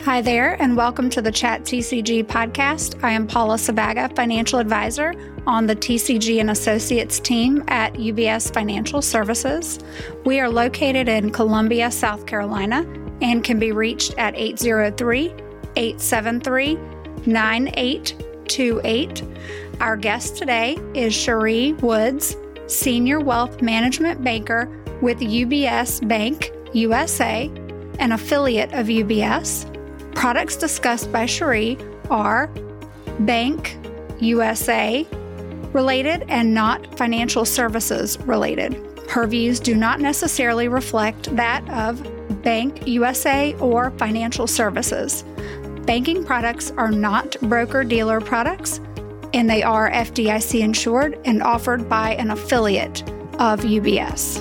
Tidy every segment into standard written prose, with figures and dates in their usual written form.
Hi there, and welcome to the Chat TCG podcast. I am Paula Sabaga, financial advisor on the TCG and Associates team at UBS Financial Services. We are located in Columbia, South Carolina, and can be reached at 803-873-9828. Our guest today is Cherie Woods, Senior Wealth Management Banker with UBS Bank USA, an affiliate of UBS. Products discussed by Cherie are Bank USA related and not financial services related. Her views do not necessarily reflect that of Bank USA or financial services. Banking products are not broker-dealer products, and they are FDIC insured and offered by an affiliate of UBS.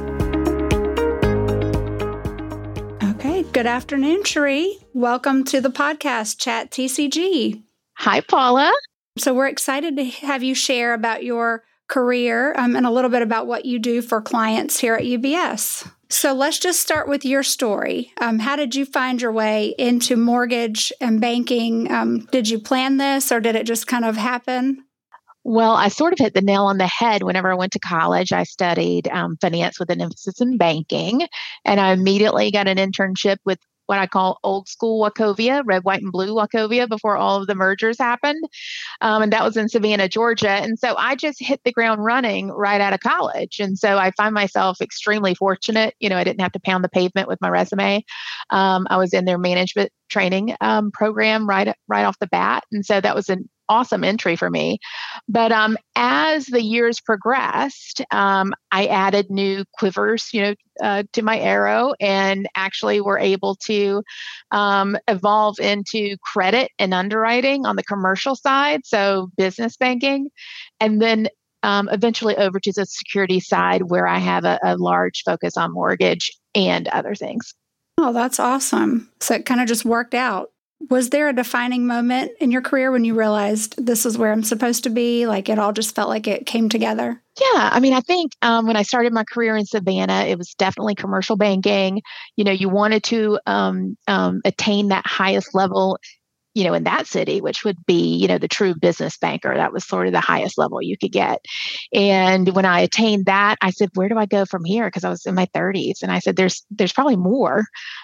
Okay, good afternoon, Cherie. Welcome to the podcast, Chat TCG. Hi, Paula. So we're excited to have you share about your career and a little bit about what you do for clients here at UBS. So let's just start with your story. How did you find your way into mortgage and banking? Did you plan this or did it just kind of happen? Well, I sort of hit the nail on the head whenever I went to college. I studied finance with an emphasis in banking, and I immediately got an internship with what I call old school Wachovia, red, white, and blue Wachovia before all of the mergers happened. And that was in Savannah, Georgia. And so I just hit the ground running right out of college. And so I find myself extremely fortunate. I didn't have to pound the pavement with my resume. I was in their management training program right off the bat. And so that was an awesome entry for me. But as the years progressed, I added new quivers, to my arrow, and actually were able to evolve into credit and underwriting on the commercial side, so business banking, and then eventually over to the security side, where I have a large focus on mortgage and other things. Oh, that's awesome. So it kind of just worked out. Was there a defining moment in your career when you realized this is where I'm supposed to be? Like it all just felt like it came together? Yeah. I think when I started my career in Savannah, it was definitely commercial banking. You wanted to attain that highest level, in that city, which would be, the true business banker. That was sort of the highest level you could get. And when I attained that, I said, where do I go from here? Because I was in my 30s. And I said, there's probably more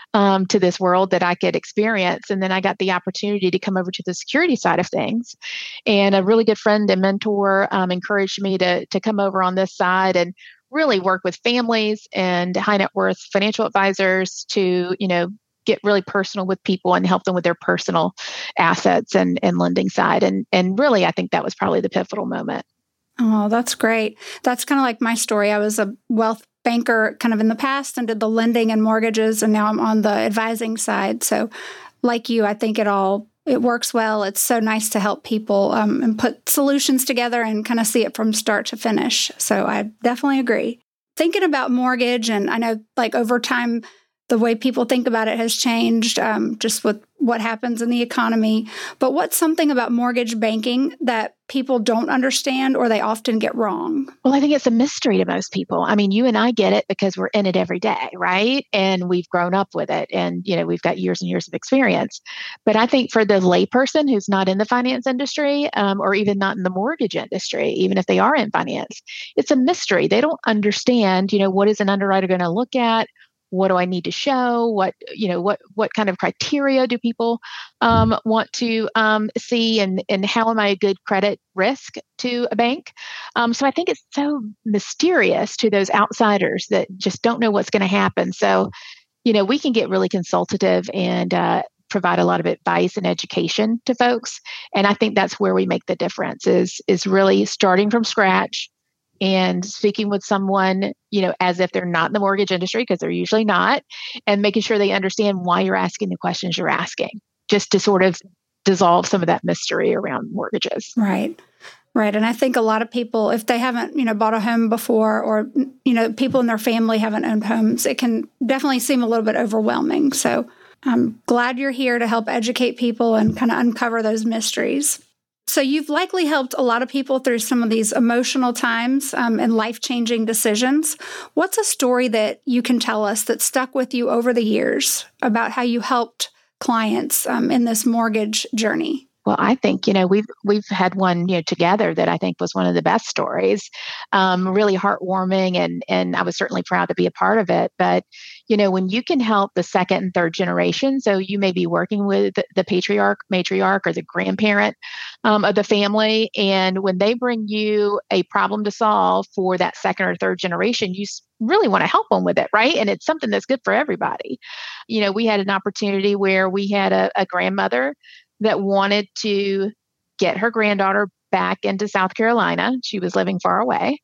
to this world that I could experience. And then I got the opportunity to come over to the security side of things. And a really good friend and mentor encouraged me to come over on this side and really work with families and high net worth financial advisors to, get really personal with people and help them with their personal assets and lending side. And really, I think that was probably the pivotal moment. Oh, that's great. That's kind of like my story. I was a wealth banker kind of in the past and did the lending and mortgages, and now I'm on the advising side. So like you, I think it works well. It's so nice to help people and put solutions together and kind of see it from start to finish. So I definitely agree. Thinking about mortgage, and I know like over time, the way people think about it has changed just with what happens in the economy. But what's something about mortgage banking that people don't understand or they often get wrong? Well, I think it's a mystery to most people. You and I get it because we're in it every day, right? And we've grown up with it and, we've got years and years of experience. But I think for the layperson who's not in the finance industry or even not in the mortgage industry, even if they are in finance, it's a mystery. They don't understand, what is an underwriter going to look at? What do I need to show? What kind of criteria do people want to see? And how am I a good credit risk to a bank? So I think it's so mysterious to those outsiders that just don't know what's going to happen. So, we can get really consultative and provide a lot of advice and education to folks. And I think that's where we make the difference is really starting from scratch and speaking with someone, as if they're not in the mortgage industry, because they're usually not, and making sure they understand why you're asking the questions you're asking, just to sort of dissolve some of that mystery around mortgages. Right. And I think a lot of people, if they haven't, bought a home before or, people in their family haven't owned homes, it can definitely seem a little bit overwhelming. So I'm glad you're here to help educate people and kind of uncover those mysteries. So you've likely helped a lot of people through some of these emotional times and life-changing decisions. What's a story that you can tell us that stuck with you over the years about how you helped clients in this mortgage journey? Well, I think, we've had one, together that I think was one of the best stories, really heartwarming. And I was certainly proud to be a part of it. But, when you can help the second and third generation, so you may be working with the patriarch, matriarch, or the grandparent of the family. And when they bring you a problem to solve for that second or third generation, you really want to help them with it, right? And it's something that's good for everybody. We had an opportunity where we had a grandmother that wanted to get her granddaughter back into South Carolina. She was living far away.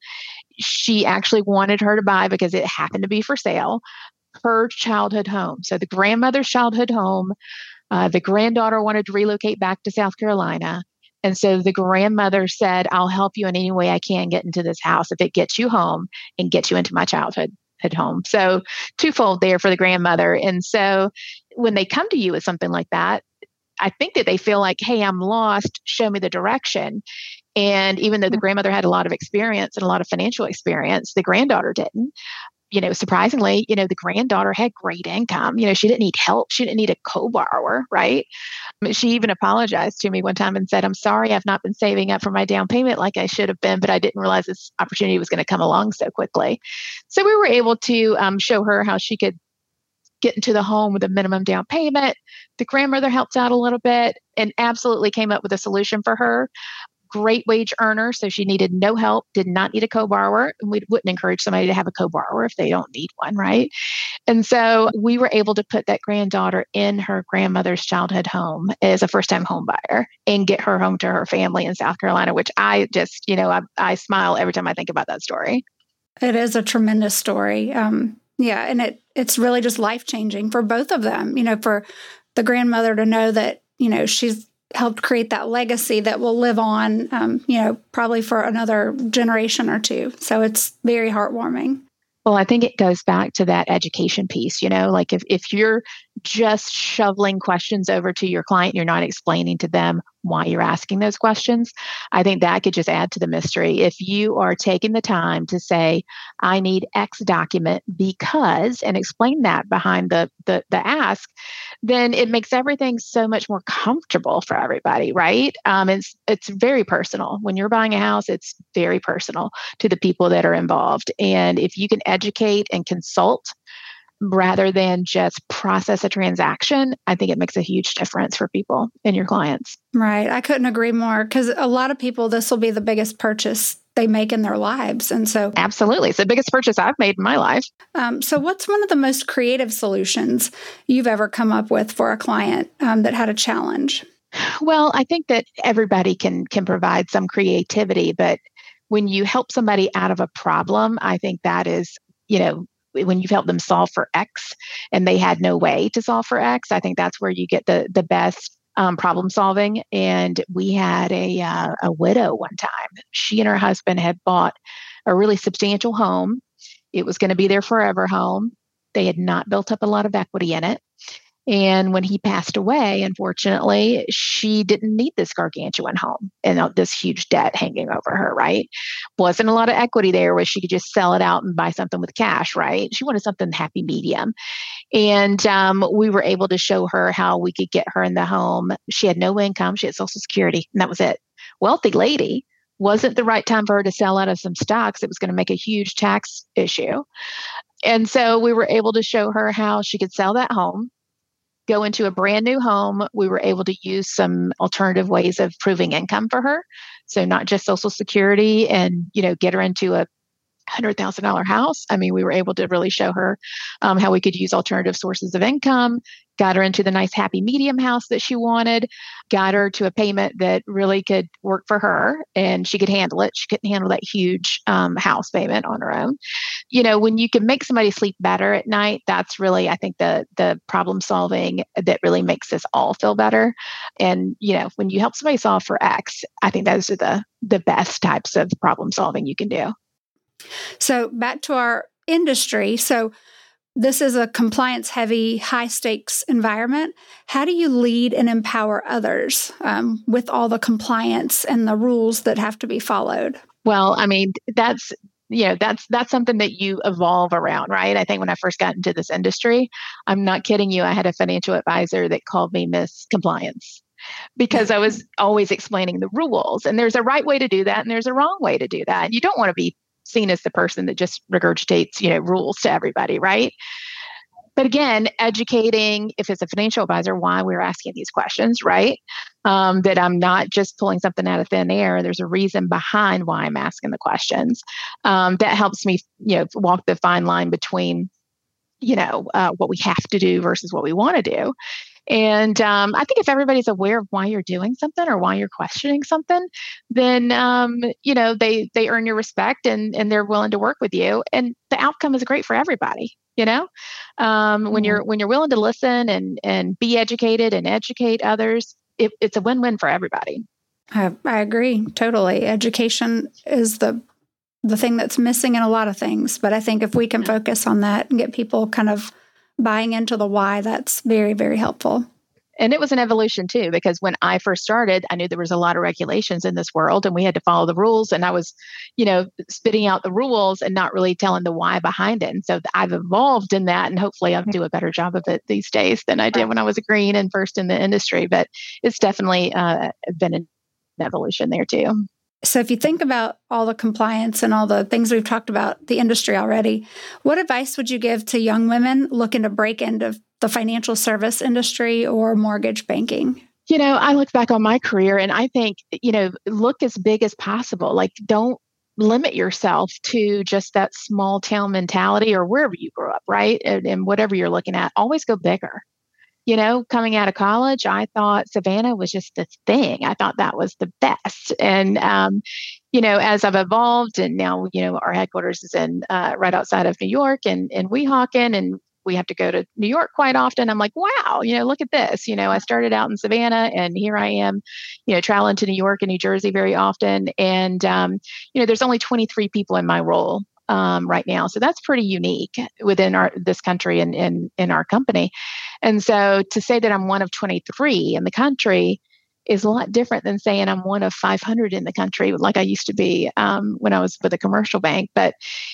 She actually wanted her to buy, because it happened to be for sale, her childhood home. So the grandmother's childhood home, the granddaughter wanted to relocate back to South Carolina. And so the grandmother said, I'll help you in any way I can get into this house if it gets you home and gets you into my childhood home. So twofold there for the grandmother. And so when they come to you with something like that, I think that they feel like, hey, I'm lost, show me the direction. And even though the grandmother had a lot of experience and a lot of financial experience, the granddaughter didn't. Surprisingly, the granddaughter had great income. She didn't need help. She didn't need a co-borrower, right? She even apologized to me one time and said, I'm sorry, I've not been saving up for my down payment like I should have been, but I didn't realize this opportunity was going to come along so quickly. So we were able to show her how she could get into the home with a minimum down payment. The grandmother helped out a little bit and absolutely came up with a solution for her. Great wage earner, so she needed no help, did not need a co-borrower. And we wouldn't encourage somebody to have a co-borrower if they don't need one, right? And so we were able to put that granddaughter in her grandmother's childhood home as a first-time home buyer and get her home to her family in South Carolina, which I just, I smile every time I think about that story. It is a tremendous story. Yeah, and it's really just life-changing for both of them, for the grandmother to know that, she's helped create that legacy that will live on, probably for another generation or two. So it's very heartwarming. Well, I think it goes back to that education piece, like if you're just shoveling questions over to your client, you're not explaining to them why you're asking those questions. I think that could just add to the mystery. If you are taking the time to say, I need X document because, and explain that behind the ask, then it makes everything so much more comfortable for everybody, right? It's very personal. When you're buying a house, it's very personal to the people that are involved. And if you can educate and consult rather than just process a transaction, I think it makes a huge difference for people and your clients. Right. I couldn't agree more, because a lot of people, this will be the biggest purchase they make in their lives. And so absolutely. It's the biggest purchase I've made in my life. So what's one of the most creative solutions you've ever come up with for a client that had a challenge? Well, I think that everybody can provide some creativity, but when you help somebody out of a problem, I think that is, when you've helped them solve for X and they had no way to solve for X, I think that's where you get the best problem solving. And we had a widow one time. She and her husband had bought a really substantial home. It was going to be their forever home. They had not built up a lot of equity in it. And when he passed away, unfortunately, she didn't need this gargantuan home and this huge debt hanging over her, right? Wasn't a lot of equity there where she could just sell it out and buy something with cash, right? She wanted something happy medium. And we were able to show her how we could get her in the home. She had no income. She had Social Security, and that was it. Wealthy lady. Wasn't the right time for her to sell out of some stocks. It was going to make a huge tax issue. And so we were able to show her how she could sell that home, go into a brand new home. We were able to use some alternative ways of proving income for her. So not just Social Security and, get her into a $100,000 house. I mean, we were able to really show her how we could use alternative sources of income, got her into the nice happy medium house that she wanted, got her to a payment that really could work for her and she could handle it. She couldn't handle that huge house payment on her own. When you can make somebody sleep better at night, that's really, I think, the problem solving that really makes us all feel better. And, when you help somebody solve for X, I think those are the best types of problem solving you can do. So back to our industry. So this is a compliance-heavy, high-stakes environment. How do you lead and empower others with all the compliance and the rules that have to be followed? Well, I mean, that's that's something that you evolve around, right? I think when I first got into this industry, I'm not kidding you, I had a financial advisor that called me Miss Compliance because I was always explaining the rules. And there's a right way to do that, and there's a wrong way to do that. And you don't want to be seen as the person that just regurgitates, rules to everybody, right? But again, educating, if it's a financial advisor, why we're asking these questions, right? That I'm not just pulling something out of thin air. There's a reason behind why I'm asking the questions. That helps me, walk the fine line between, what we have to do versus what we want to do. And I think if everybody's aware of why you're doing something or why you're questioning something, then they earn your respect and they're willing to work with you, and the outcome is great for everybody. When you're willing to listen and be educated and educate others, it's a win-win for everybody. I agree totally. Education is the thing that's missing in a lot of things, but I think if we can focus on that and get people kind of buying into the why, that's very, very helpful. And it was an evolution too, because when I first started, I knew there was a lot of regulations in this world and we had to follow the rules. And I was, spitting out the rules and not really telling the why behind it. And so I've evolved in that, and hopefully I'll do a better job of it these days than I did when I was a green and first in the industry. But it's definitely been an evolution there too. So if you think about all the compliance and all the things we've talked about, the industry already, what advice would you give to young women looking to break into the financial service industry or mortgage banking? I look back on my career and I think, look as big as possible. Like, don't limit yourself to just that small town mentality or wherever you grew up, right? And whatever you're looking at, always go bigger. Coming out of college, I thought Savannah was just the thing. I thought that was the best. And, as I've evolved and now, our headquarters is in right outside of New York and Weehawken, and we have to go to New York quite often. I'm like, wow, look at this. I started out in Savannah and here I am, traveling to New York and New Jersey very often. And, there's only 23 people in my role right now. So that's pretty unique within this country and in our company. And so to say that I'm one of 23 in the country is a lot different than saying I'm one of 500 in the country, like I used to be when I was with a commercial bank. But,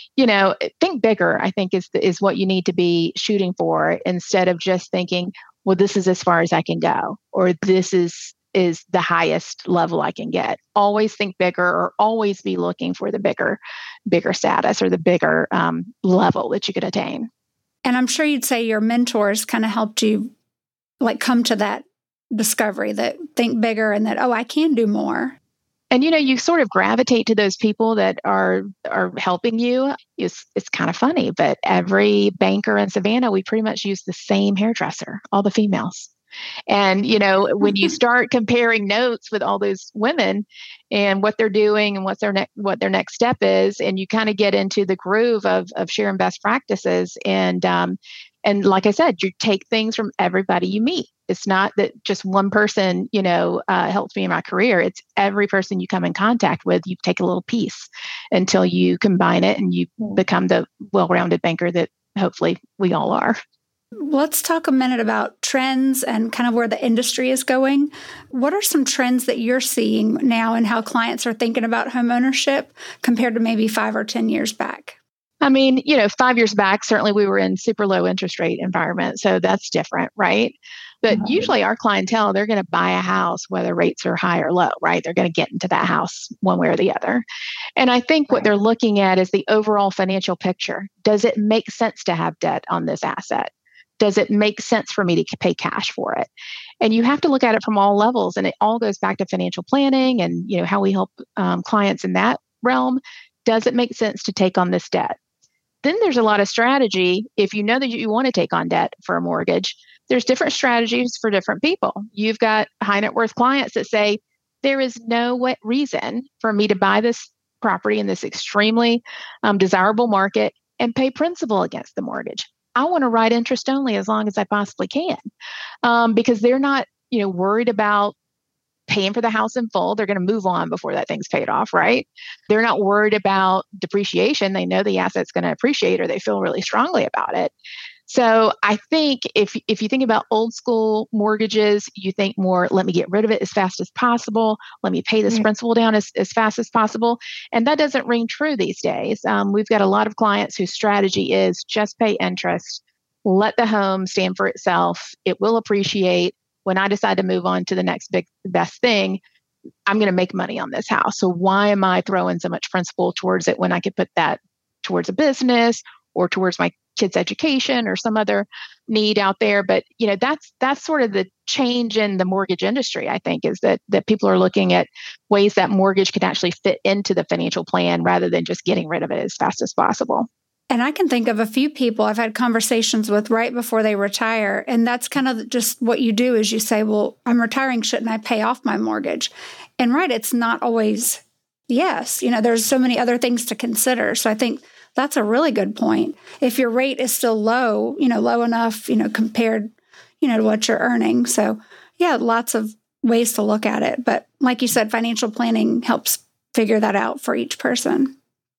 think bigger, I think is what you need to be shooting for, instead of just thinking, well, this is as far as I can go, or this is the highest level I can get. Always think bigger, or always be looking for the bigger status or the bigger level that you could attain. And I'm sure you'd say your mentors kind of helped you come to that discovery that think bigger and that, I can do more. And, you sort of gravitate to those people that are helping you. It's kind of funny, but every banker in Savannah, we pretty much use the same hairdresser, all the females. And, when you start comparing notes with all those women and what they're doing and what their next step is, and you kind of get into the groove of sharing best practices. And like I said, you take things from everybody you meet. It's not that just one person, helped me in my career. It's every person you come in contact with, you take a little piece until you combine it and you become the well-rounded banker that hopefully we all are. Let's talk a minute about trends and kind of where the industry is going. What are some trends that you're seeing now and how clients are thinking about home ownership compared to maybe 5 or 10 years back? I mean, 5 years back, certainly we were in super low interest rate environment. So that's different, right? But usually our clientele, they're going to buy a house whether rates are high or low, right? They're going to get into that house one way or the other. And I think what they're looking at is the overall financial picture. Does it make sense to have debt on this asset? Does it make sense for me to pay cash for it? And you have to look at it from all levels. And it all goes back to financial planning and, how we help clients in that realm. Does it make sense to take on this debt? Then there's a lot of strategy. If you know that you want to take on debt for a mortgage, there's different strategies for different people. You've got high net worth clients that say, there is no reason for me to buy this property in this extremely desirable market and pay principal against the mortgage. I want to write interest only as long as I possibly can, because they're not, worried about paying for the house in full. They're going to move on before that thing's paid off, right? They're not worried about depreciation. They know the asset's going to appreciate, or they feel really strongly about it. So I think if you think about old school mortgages, you think more, let me get rid of it as fast as possible. Let me pay this principal down as fast as possible. And that doesn't ring true these days. We've got a lot of clients whose strategy is just pay interest, let the home stand for itself. It will appreciate. When I decide to move on to the next best thing, I'm going to make money on this house. So why am I throwing so much principal towards it when I could put that towards a business or towards my kids' education or some other need out there? But that's sort of the change in the mortgage industry. I think is that people are looking at ways that mortgage can actually fit into the financial plan rather than just getting rid of it as fast as possible. And I can think of a few people I've had conversations with right before they retire. And that's kind of just what you do is you say, well, I'm retiring. Shouldn't I pay off my mortgage? And right, it's not always yes. There's so many other things to consider. So I think that's a really good point. If your rate is still low, low enough, compared, to what you're earning. So yeah, lots of ways to look at it. But like you said, financial planning helps figure that out for each person.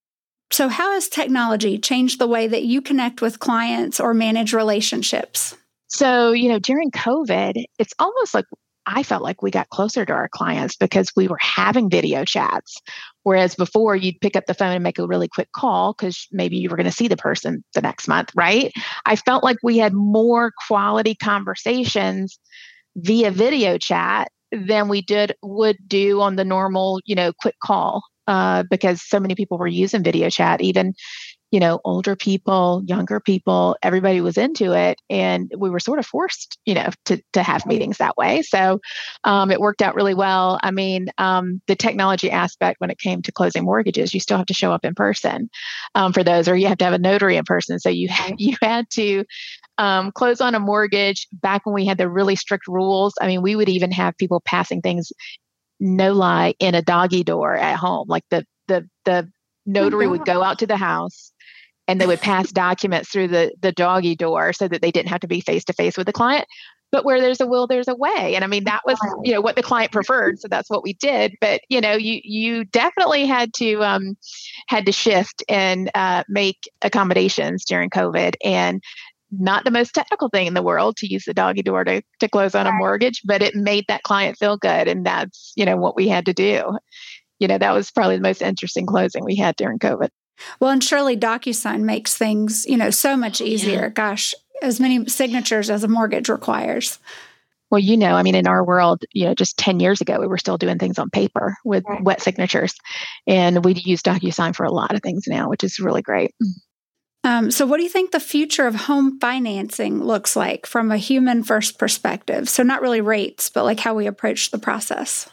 So how has technology changed the way that you connect with clients or manage relationships? So, during COVID, it's almost like I felt like we got closer to our clients because we were having video chats. Whereas before you'd pick up the phone and make a really quick call because maybe you were going to see the person the next month, right? I felt like we had more quality conversations via video chat than we would do on the normal, quick call. Because so many people were using video chat, even, older people, younger people, everybody was into it. And we were sort of forced, to have meetings that way. So it worked out really well. I mean, the technology aspect when it came to closing mortgages, you still have to show up in person for those, or you have to have a notary in person. So you had to close on a mortgage back when we had the really strict rules. I mean, we would even have people passing things, no lie, in a doggy door at home. Like the notary would go out to the house and they would pass documents through the doggy door so that they didn't have to be face to face with the client. But where there's a will, there's a way. And I mean, that was, what the client preferred. So that's what we did. But, you definitely had to shift and make accommodations during COVID. And not the most technical thing in the world to use the doggy door to close on a mortgage, but it made that client feel good. And that's, what we had to do. That was probably the most interesting closing we had during COVID. Well, and surely DocuSign makes things, so much easier. Yeah. Gosh, as many signatures as a mortgage requires. Well, I mean, in our world, just 10 years ago, we were still doing things on paper with wet signatures. And we use DocuSign for a lot of things now, which is really great. So what do you think the future of home financing looks like from a human first perspective? So not really rates, but like how we approach the process.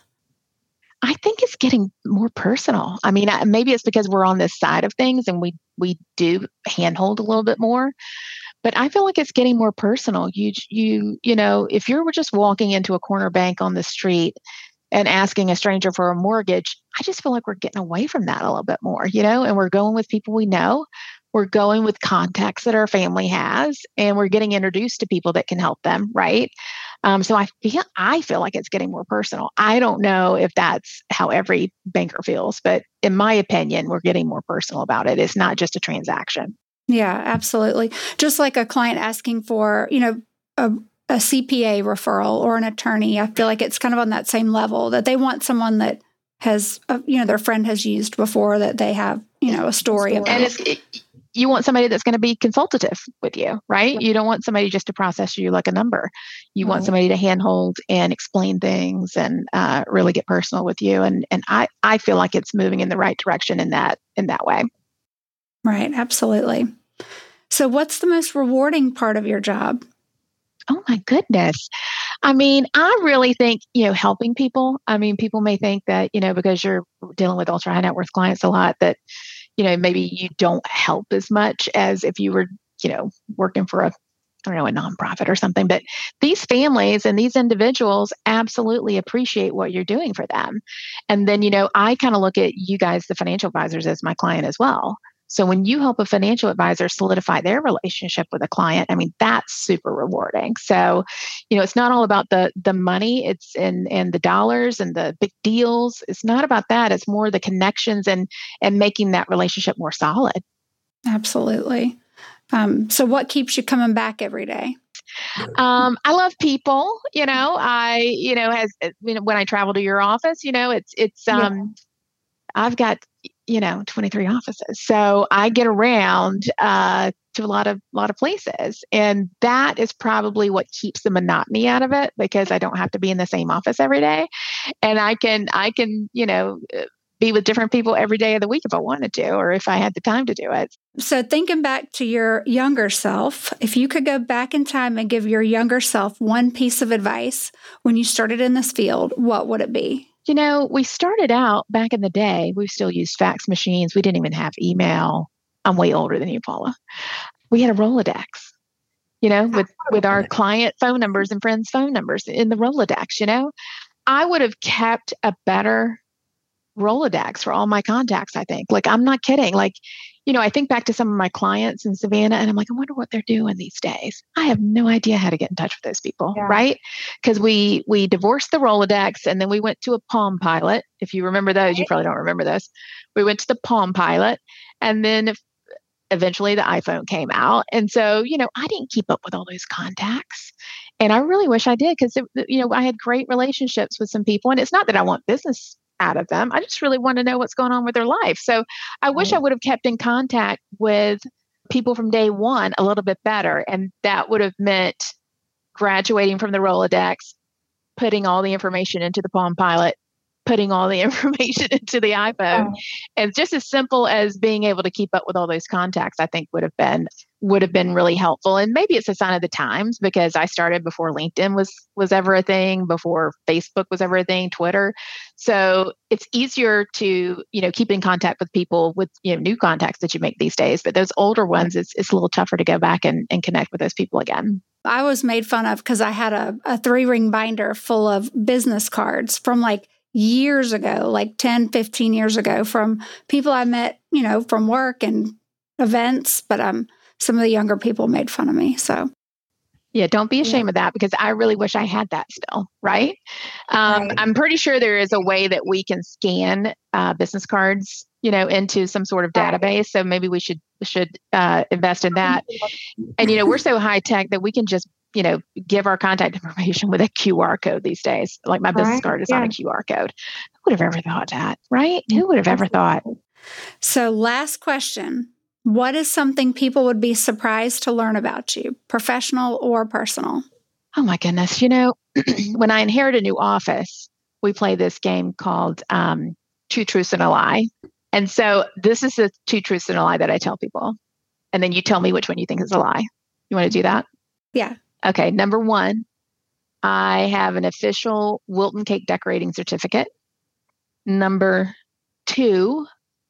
I think it's getting more personal. I mean, maybe it's because we're on this side of things and we do handhold a little bit more, but I feel like it's getting more personal. If you were just walking into a corner bank on the street and asking a stranger for a mortgage, I just feel like we're getting away from that a little bit more, and we're going with people we know. We're going with contacts that our family has, and we're getting introduced to people that can help them, right? So I feel like it's getting more personal. I don't know if that's how every banker feels, but in my opinion, we're getting more personal about it. It's not just a transaction. Yeah, absolutely. Just like a client asking for, a CPA referral or an attorney, I feel like it's kind of on that same level that they want someone that has, their friend has used before, that they have, a story about. And you want somebody that's going to be consultative with you, right? You don't want somebody just to process you like a number. You want somebody to handhold and explain things and really get personal with you. And I feel like it's moving in the right direction in that way. Right. Absolutely. So what's the most rewarding part of your job? Oh my goodness. I mean, I really think, helping people. I mean, people may think that, because you're dealing with ultra high net worth clients a lot, that maybe you don't help as much as if you were, working for a nonprofit or something. But these families and these individuals absolutely appreciate what you're doing for them. And then, I kind of look at you guys, the financial advisors, as my client as well. So when you help a financial advisor solidify their relationship with a client, I mean, that's super rewarding. So, it's not all about the money, it's and the dollars and the big deals. It's not about that. It's more the connections and making that relationship more solid. Absolutely. So what keeps you coming back every day? I love people, when I travel to your office, I've got, 23 offices. So I get around, to a lot of places. And that is probably what keeps the monotony out of it, because I don't have to be in the same office every day. And I can, be with different people every day of the week if I wanted to, or if I had the time to do it. So thinking back to your younger self, if you could go back in time and give your younger self one piece of advice when you started in this field, what would it be? We started out back in the day, we still used fax machines. We didn't even have email. I'm way older than you, Paula. We had a Rolodex, with our client phone numbers and friends' phone numbers in the Rolodex. I would have kept a better Rolodex for all my contacts, I think. Like, I'm not kidding. Like, I think back to some of my clients in Savannah and I'm like, I wonder what they're doing these days. I have no idea how to get in touch with those people, right? Because we divorced the Rolodex and then we went to a Palm Pilot. If you remember those, you probably don't remember this. We went to the Palm Pilot and then eventually the iPhone came out. And so, I didn't keep up with all those contacts. And I really wish I did, because, I had great relationships with some people. And it's not that I want business out of them. I just really want to know what's going on with their life. So I wish I would have kept in contact with people from day one a little bit better. And that would have meant graduating from the Rolodex, putting all the information into the Palm Pilot, putting all the information into the iPhone. Oh. And just as simple as being able to keep up with all those contacts, I think would have been really helpful. And maybe it's a sign of the times, because I started before LinkedIn was ever a thing, before Facebook was ever a thing, Twitter. So it's easier to, keep in contact with people with, new contacts that you make these days. But those older ones, it's a little tougher to go back and connect with those people again. I was made fun of because I had a 3-ring binder full of business cards from like years ago, like 10, 15 years ago, from people I met, from work and events. But some of the younger people made fun of me. So yeah, don't be ashamed of that, because I really wish I had that still, right? Right. I'm pretty sure there is a way that we can scan business cards, into some sort of database. So maybe we should invest in that. And, we're so high tech that we can just, give our contact information with a QR code these days. Like my business card is on a QR code. Who would have ever thought that, right? Who would have ever thought? So last question. What is something people would be surprised to learn about you, professional or personal? Oh my goodness. When I inherit a new office, we play this game called 2 Truths and a Lie. And so this is the 2 truths and a lie that I tell people. And then you tell me which one you think is a lie. You want to do that? Yeah. Okay. Number 1, I have an official Wilton cake decorating certificate. Number 2,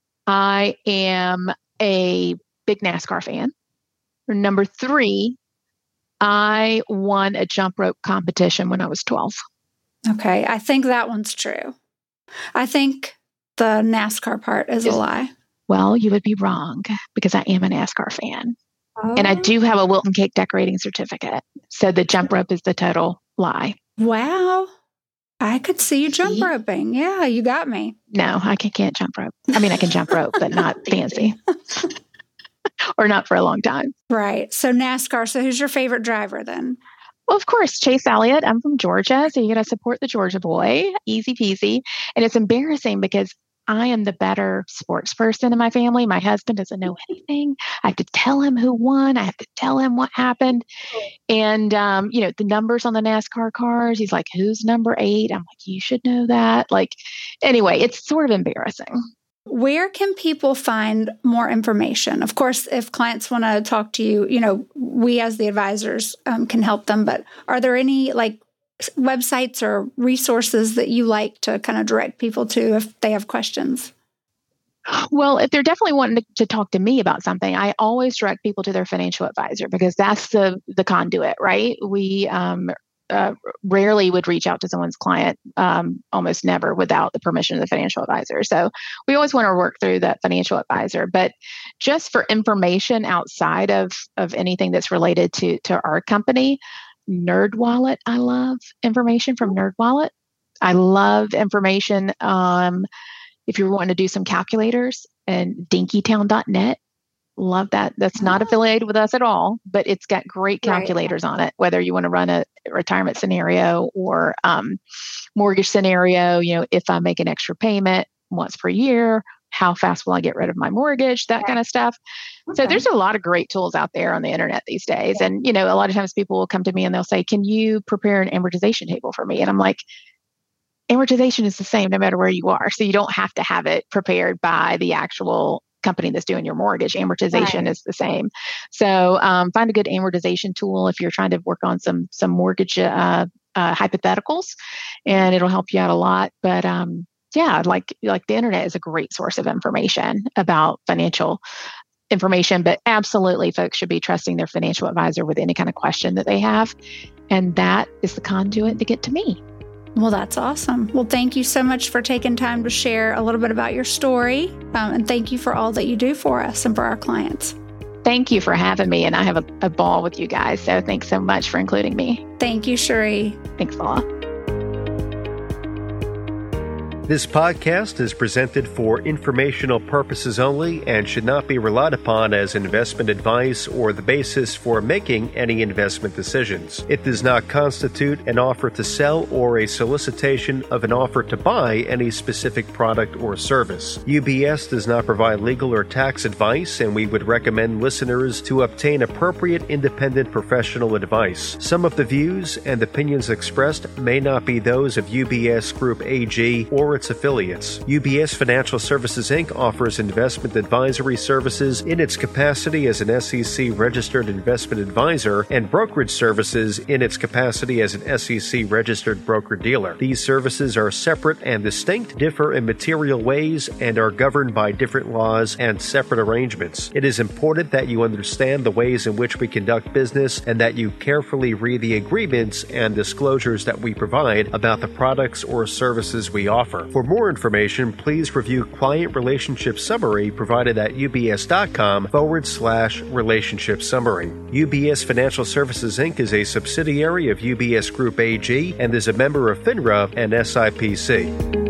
I am a big NASCAR fan. Or number 3, I won a jump rope competition when I was 12. Okay. I think that one's true. I think the NASCAR part is a lie. Well, you would be wrong, because I am a NASCAR fan. Oh. And I do have a Wilton cake decorating certificate. So the jump rope is the total lie. Wow. I could see you jump roping. Yeah, you got me. No, I can't jump rope. I mean, I can jump rope, but not fancy. Or not for a long time. Right. So NASCAR. So who's your favorite driver then? Well, of course, Chase Elliott. I'm from Georgia, so you got to support the Georgia boy. Easy peasy. And it's embarrassing because I am the better sports person in my family. My husband doesn't know anything. I have to tell him who won. I have to tell him what happened. And, the numbers on the NASCAR cars, he's like, who's number 8? I'm like, you should know that. Anyway, it's sort of embarrassing. Where can people find more information? Of course, if clients want to talk to you, we as the advisors can help them. But are there any websites or resources that you like to kind of direct people to if they have questions? Well, if they're definitely wanting to talk to me about something, I always direct people to their financial advisor, because that's the conduit, right? We rarely would reach out to someone's client, almost never, without the permission of the financial advisor. So we always want to work through that financial advisor. But just for information outside of anything that's related to our company, NerdWallet, I love information from NerdWallet. I love information if you're wanting to do some calculators, and dinkytown.net Love that. That's not affiliated with us at all, but it's got great calculators on it, whether you want to run a retirement scenario or mortgage scenario. If I make an extra payment once per year, how fast will I get rid of my mortgage? That kind of stuff. So there's a lot of great tools out there on the internet these days. And, a lot of times people will come to me and they'll say, can you prepare an amortization table for me? And I'm like, amortization is the same no matter where you are. So you don't have to have it prepared by the actual company that's doing your mortgage. Amortization is the same. So find a good amortization tool if you're trying to work on some mortgage hypotheticals, and it'll help you out a lot. But like the internet is a great source of information about financial information, but absolutely folks should be trusting their financial advisor with any kind of question that they have. And that is the conduit to get to me. Well, that's awesome. Well, thank you so much for taking time to share a little bit about your story. And thank you for all that you do for us and for our clients. Thank you for having me. And I have a ball with you guys. So thanks so much for including me. Thank you, Cherie. Thanks, Paula. This podcast is presented for informational purposes only and should not be relied upon as investment advice or the basis for making any investment decisions. It does not constitute an offer to sell or a solicitation of an offer to buy any specific product or service. UBS does not provide legal or tax advice, and we would recommend listeners to obtain appropriate independent professional advice. Some of the views and opinions expressed may not be those of UBS Group AG or its affiliates. UBS Financial Services Inc. offers investment advisory services in its capacity as an SEC registered investment advisor and brokerage services in its capacity as an SEC registered broker-dealer. These services are separate and distinct, differ in material ways, and are governed by different laws and separate arrangements. It is important that you understand the ways in which we conduct business and that you carefully read the agreements and disclosures that we provide about the products or services we offer. For more information, please review Client Relationship Summary provided at ubs.com/relationship summary. UBS Financial Services Inc. is a subsidiary of UBS Group AG and is a member of FINRA and SIPC.